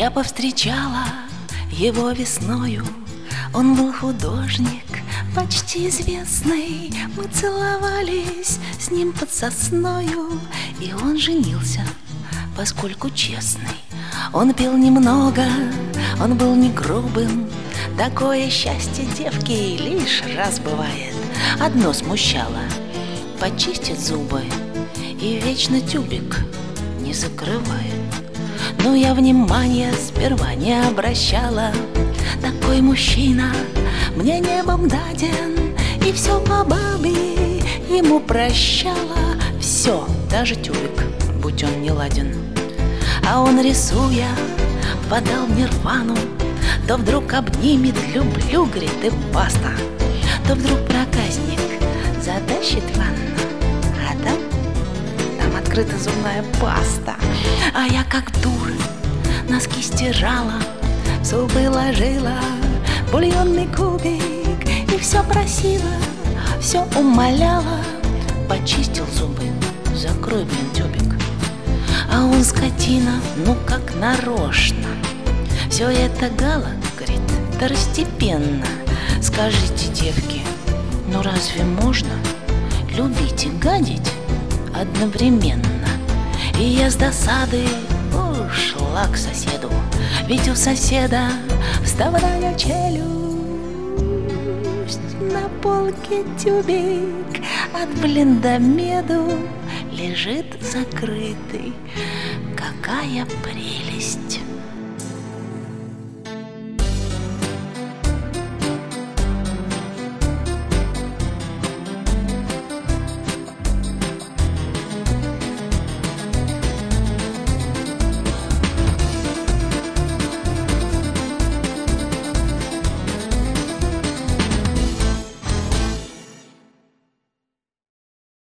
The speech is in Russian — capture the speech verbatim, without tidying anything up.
Я повстречала его весною. Он был художник, почти известный. Мы целовались с ним под сосною, и он женился, поскольку честный. Он пил немного, он был не грубым. Такое счастье девки лишь раз бывает. Одно смущало — почистит зубы и вечно тюбик не закрывает. Но я внимания сперва не обращала. Такой мужчина мне небом даден, и все по бабе ему прощала. Все, даже тюбик, будь он не ладен. А он, рисуя, впадал в нирвану. То вдруг обнимет, люблю, говорит, и баста. То вдруг проказник затащит в ванну, а там, там открыта зубная паста. А я как дура носки стирала, в зубы ложила бульонный кубик и все просила, все умоляла. Почистил зубы, закрой, блин, тюбик. А он, скотина, ну как нарочно. Все это, Гала, говорит, второстепенно. Скажите, девки, ну разве можно любить и гадить одновременно? И я с досады ушла к соседу, ведь у соседа вставная челюсть. На полке тюбик от блиндомеду лежит закрытый. Какая прелесть!